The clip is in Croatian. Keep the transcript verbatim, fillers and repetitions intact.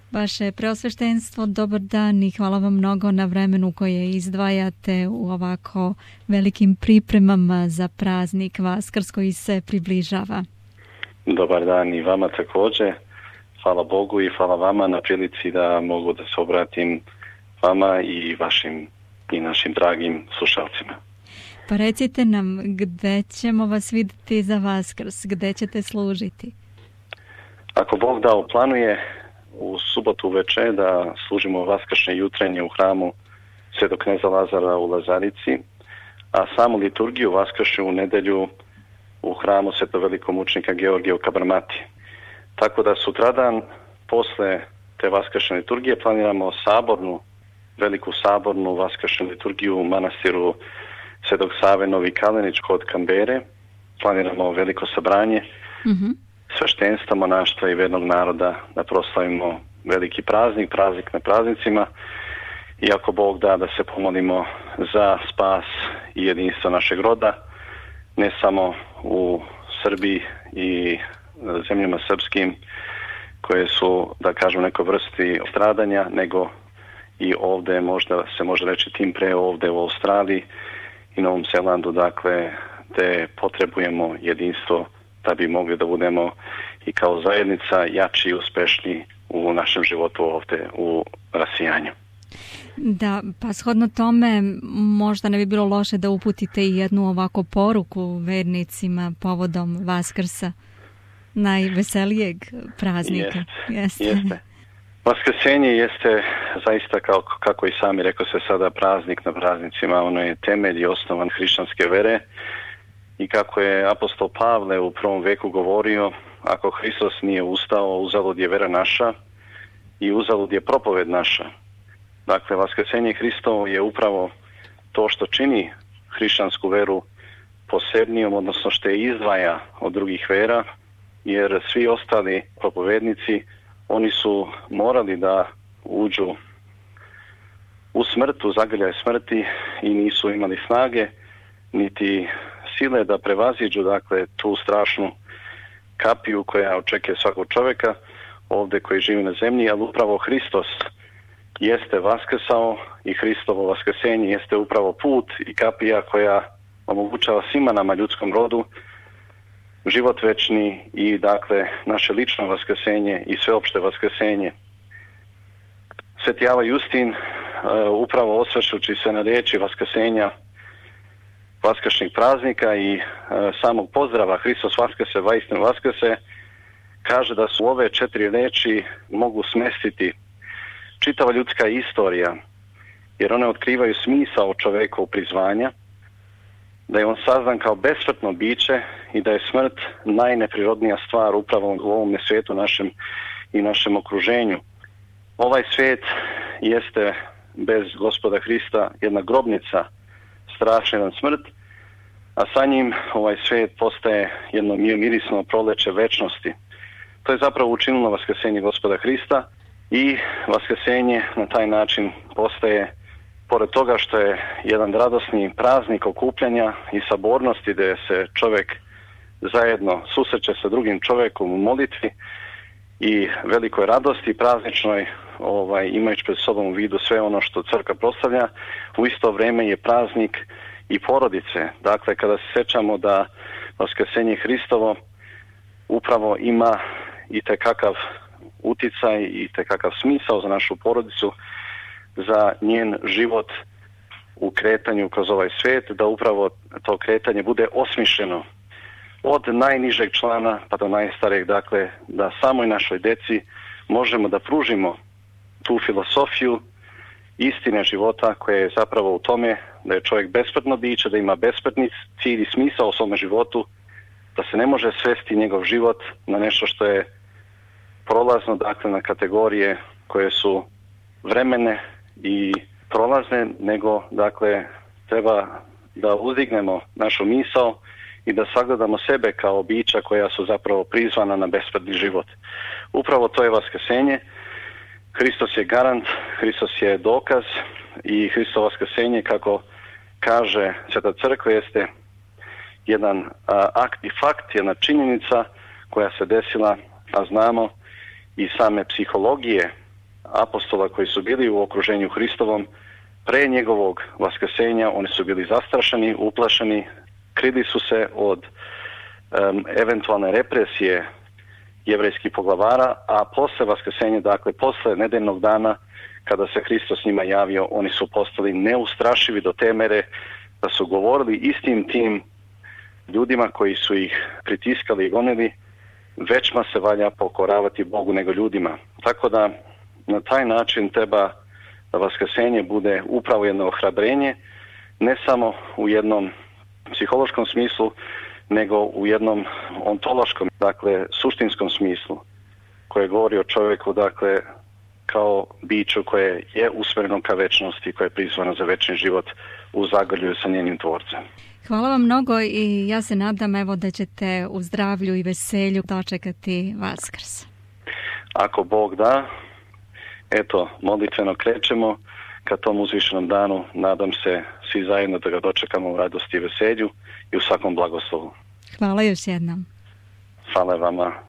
Vaše preosveštenstvo, dobar dan i hvala vam mnogo na vremenu koje izdvajate u ovako velikim pripremama za praznik Vaskrs koji se približava. Dobar dan i vama također. Hvala Bogu i hvala vama na prilici da mogu da se obratim vama i vašim i našim dragim slušalcima. Pa recite nam, gde ćemo vas vidjeti za Vaskrs, gde ćete služiti? Ako Bog da, u planu je u subotu večer da služimo vaskršnje jutrenje u hramu Svetog kneza Lazara u Lazarici, a samu liturgiju vaskršnju u nedjelju u hramu Svetog velikomučnika Georgija u Kabarmati. Tako da sutradan, posle te vaskršnje liturgije, planiramo sabornu, veliku sabornu vaskršnju liturgiju u manastiru Svetog Save Novi Kalenić kod Kambere. Planiramo veliko sabranje mm-hmm. sveštenstva, monaštva i vernog naroda da proslavimo veliki praznik, praznik na praznicima i ako Bog da da se pomolimo za spas i jedinstvo našeg roda, ne samo u Srbiji i zemljama srpskim koje su, da kažem, nekoj vrsti stradanja, nego i ovdje, možda se može reći tim pre ovdje u Australiji i Novom Zelandu, dakle, te potrebujemo jedinstvo da bi mogli da budemo i kao zajednica jači i uspešni u našem životu ovdje u rasijanju. Da, pa shodno tome možda ne bi bilo loše da uputite i jednu ovako poruku vernicima povodom Vaskrsa, najveselijeg praznika. Jeste, jeste. Vaskrsenje jeste zaista, kao, kako i sami rekao se sada, praznik na praznicima. Ono je temelj i osnovan hrišćanske vere i kako je apostol Pavle u prvom veku govorio, ako Hristos nije ustao, uzalud je vera naša i uzalud je propoved naša. Dakle, vaskrsenje Hristovo je upravo to što čini hrišćansku veru posebnijom, odnosno što je izdvaja od drugih vera, jer svi ostali propovednici, oni su morali da uđu u smrt, u zagrljaj smrti i nisu imali snage niti sile da prevaziđu, dakle, tu strašnu kapiju koja očekuje svakog čovjeka ovdje koji živi na zemlji, ali upravo Hristos jeste vaskrsao i Hristovo vaskrsenje jeste upravo put i kapija koja omogućava svima nama, ljudskom rodu, život večni i, dakle, naše lično vaskrsenje i sveopšte vaskrsenje. Sveti Ava Justin, uh, upravo osvršući se na riječi vaskrsenja vaskršnjeg praznika i uh, samog pozdrava Hristos vaskrse, vaistinu vaskrse, kaže da su ove četiri riječi mogu smestiti čitava ljudska istorija, jer one otkrivaju smisao čovjekovog prizvanja, da je on sazdan kao besmrtno biće i da je smrt najneprirodnija stvar upravo u ovom svijetu našem i našem okruženju. Ovaj svijet jeste bez Gospoda Hrista jedna grobnica, strašna jedan smrt, a sa njim ovaj svijet postaje jedno mirisno proleće večnosti. To je zapravo učinilo vaskrsenje Gospoda Hrista i vaskrsenje na taj način postaje, pored toga što je jedan radosni praznik okupljanja i sabornosti gdje se čovjek zajedno susreće sa drugim čovjekom u molitvi i velikoj radosti prazničnoj, ovaj, imajući pred sobom u vidu sve ono što crkva proslavlja, u isto vrijeme je praznik i porodice. Dakle, kada se sjećamo da vaskrsenje Hristovo upravo ima i tekakav uticaj i tekakav smisao za našu porodicu, za njen život u kretanju kroz ovaj svijet, da upravo to kretanje bude osmišljeno od najnižeg člana pa do najstarijeg, dakle, da samoj našoj deci možemo da pružimo tu filosofiju istine života koja je zapravo u tome da je čovjek besmrtno biće, da ima besmrtni cilj i smisao u svome životu, da se ne može svesti njegov život na nešto što je prolazno, dakle, na kategorije koje su vremene i prolazne, nego, dakle, treba da uzdignemo našu misao i da sagledamo sebe kao bića koja su zapravo prizvana na besmrtni život. Upravo to je vaskrsenje. Hristos je garant, Hristos je dokaz i Hristovo vaskrsenje, kako kaže Sveta crkva, jeste jedan a, akt i fakt, jedna činjenica koja se desila, a znamo i same psihologije apostola koji su bili u okruženju Hristovom pre njegovog vaskrsenja. Oni su bili zastrašeni, uplašeni, krili su se od um, eventualne represije jevrejskih poglavara, a posle vaskrsenja, dakle posle nedeljnog dana kada se Hristos njima javio, oni su postali neustrašivi do te mere da su govorili istim tim ljudima koji su ih pritiskali i gonili, većma se valja pokoravati Bogu nego ljudima. Tako da na taj način treba da vaskrsenje bude upravo jedno ohrabrenje, ne samo u jednom psihološkom smislu, nego u jednom ontološkom, dakle suštinskom smislu, koje govori o čovjeku, dakle, kao biću koje je usmjereno ka večnosti, koje je prizvano za večni život u zagrlju sa njenim tvorcem. Hvala vam mnogo i ja se nadam evo da ćete u zdravlju i veselju dočekati Vaskrs. Ako Bog da, eto, molitveno krećemo ka tom uzvišenom danu. Nadam se svi zajedno da ga dočekamo u radosti i veselju i u svakom blagoslovu. Hvala još jednom. Hvala vama.